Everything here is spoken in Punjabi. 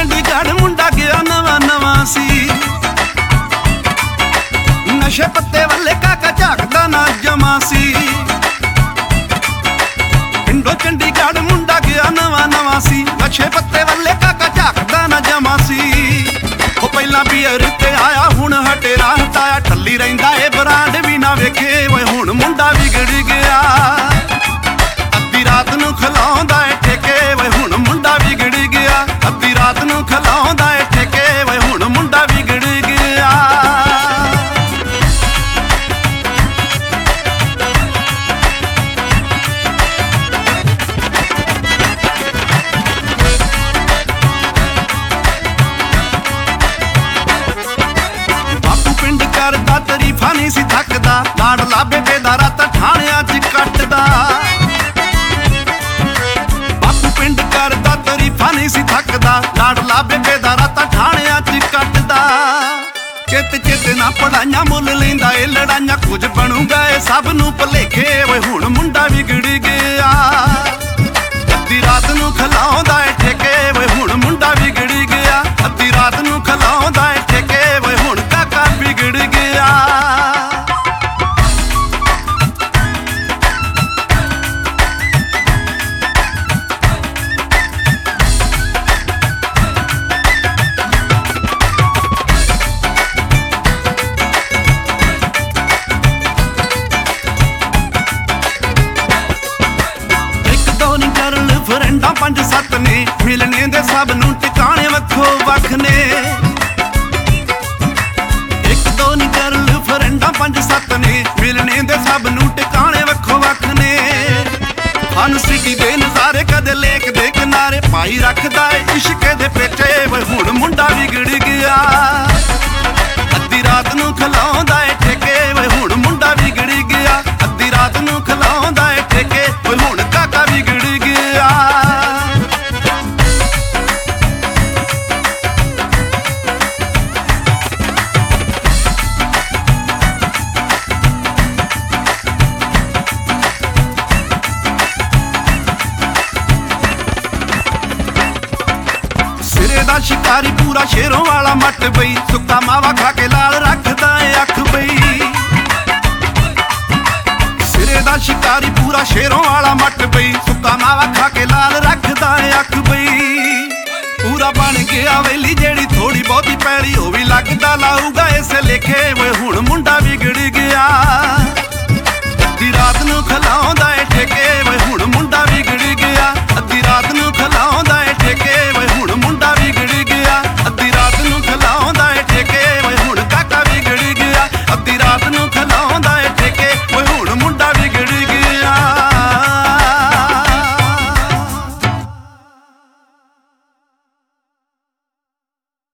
ਚੰਡੀਗੜ੍ਹ ਮੁੰਡਾ ਗਿਆ ਨਵਾਂ ਨਵਾਂ ਸੀ। ਨਸ਼ੇ ਪੱਤੇ ਵੱਲੇ ਕਾਕਾ ਝਾਕਦਾ ਨਾ ਜਮਾ ਸੀ। ਪਿੰਡੋਂ ਚੰਡੀਗੜ੍ਹ ਮੁੰਡਾ ਗਿਆ ਨਵਾਂ ਨਵਾਂ ਸੀ। ਨਸ਼ੇ ਪੱਤੇ ਵੱਲੇ ਕਾਕਾ ਝਾਕਦਾ ਨਾ ਜਮਾ ਸੀ। ਉਹ ਪਹਿਲਾਂ ਬੀਅਰ ਤੇ ਆਇਆ ਹੁਣ ਹਟੇ ਰਾਹ ਹਟਾਇਆ। ਟੱਲੀ ਰਹਿੰਦਾ ਏ ਬਰਾਂਡ ਵੀ ਨਾ ਵੇਖੇ ਓਏ ਹੁਣ ਮੁੰਡਾ ਵਿਗੜ ਗਿਆ। ਅੱਧੀ ਰਾਤ ਨੂੰ ਖਲਾਉਂਦਾ ਏ ਠੇਕੇ ਓਏ ਹੁਣ ਮੁੰਡਾ ਵਿਗੜ ਗਿਆ। ਅੱਧੀ ਰਾਤ ਨੂੰ ਖਲਾਉਂਦਾ ਏ ਠੇਕੇ ਓਏ ਹੁਣ ਮੁੰਡਾ ਵਿਗੜ ਗਿਆ। ਬਾਪੂ ਪਿੰਡ ਕਰਦਾ ਤਰੀਫਾਂ ਨਹੀਂ ਸੀ ਥੱਕਦਾ। ਲਾਡਲਾ ਬੇਬੇ ਦਾ ਰਾਤ ਠਾਣਿਆਂ 'ਚ ਕੱਟਦਾ। ਬਾਪੂ ਪਿੰਡ ਕਰਦਾ ਤਰੀਫਾਂ ਨਹੀਂ ਸੀ ਥੱਕਦਾ। ਲਾਡਲਾ ਬੇਬੇ ਦਾ ਰਾਤ ਠਾਣਿਆਂ 'ਚ ਕੱਟਦਾ। ਚਿੱਤ ਚਿੱਤ ਨਾ ਪੜਾਈਆਂ ਮੁੱਲ ਲੈਂਦਾ ਏ ਲੜਾਈਆਂ। ਕੁਝ ਬਣੂਗਾ ਏ ਸਭ ਨੂੰ ਭੁਲੇਖੇ ਓਏ ਹੁਣ ਮੁੰਡਾ ਵਿਗੜ ਗਿਆ। ਅੱਧੀ ਰਾਤ ਨੂੰ ਖਲਾਉਂਦਾ ਏ ਠੇਕੇ ਓਏ ਹੁਣ ਮੁੰਡਾ ਵਿਗੜ ਗਿਆ। ਅੱਧੀ ਰਾਤ ਨੂੰ ਖਲਾਉਂਦਾ ਏ ਠੇਕੇ ਓਏ ਹੁਣ ਕਾਕਾ ਵਿਗੜ ਗਿਆ। ਫਰੈਂਡਾਂ 5-7 ਨੇ ਮਿਲਣੇ ਦੇ ਸਭ ਨੂੰ ਟਿਕਾਣੇ ਵੱਖੋ ਵੱਖ ਨੇ। ਇੱਕ ਦੋ ਨੀ ਕਰਲ ਫਰੈਂਡਾਂ 5-7 ਨੇ ਮਿਲਣੇ ਦੇ ਸਭ ਨੂੰ ਟਿਕਾਣੇ ਵੱਖੋ ਵੱਖ ਨੇ। ਹਨ ਸਿਟੀ ਦੇ ਨਜ਼ਾਰੇ ਕਦੇ ਲੇਕ ਦੇ ਕਿਨਾਰੇ ਪਾਈ ਰੱਖਦਾ ਏ ਇਸ਼ਕ ਦੇ ਪੇਚੇ ਓਏ ਹੁਣ ਮੁੰਡਾ ਵਿਗੜ ਗਿਆ। ਅੱਧੀ ਰਾਤ ਨੂੰ ਖਲਾਉਂਦਾ ਏ ਠੇਕੇ ਓਏ ਹੁਣ ਮੁੰਡਾ ਵਿਗੜ ਗਿਆ। ਅੱਧੀ ਰਾਤ ਨੂੰ ਖਲਾਉਂਦਾ ਏ ਠੇਕੇ ਓਏ ਹੁਣ ਕਾਕਾ ਵਿਗੜ ਗਿਆ। ਸਿਰੇ ਦਾ ਸ਼ਿਕਾਰੀ ਪੂਰਾ ਸ਼ੇਰੋਂ ਵਾਲਾ ਮੱਟ ਬਈ। ਸੁੱਕਾ ਮਾਵਾ ਖਾ ਕੇ ਲਾਲ ਰੱਖਦਾ ਏ ਅੱਖ ਬਈ। ਸਿਰੇ ਦਾ ਸ਼ਿਕਾਰੀ ਪੂਰਾ ਸ਼ੇਰੋਂ ਵਾਲਾ ਮੱਟ ਬਈ। ਸੁੱਕਾ ਮਾਵਾ ਖਾ ਕੇ ਲਾਲ ਰੱਖਦਾ ਏ ਅੱਖ ਬਈ। ਪੂਰਾ ਬਣ ਗਿਆ ਵੇਲੀ ਜਿਹੜੀ ਥੋੜੀ ਬਹੁਤੀ ਪੈਲੀ ਉਹ ਵੀ ਲੱਗਦਾ ਲਾਊਗਾ ਇਸੇ ਲੇਖੇ ਓਏ ਹੁਣ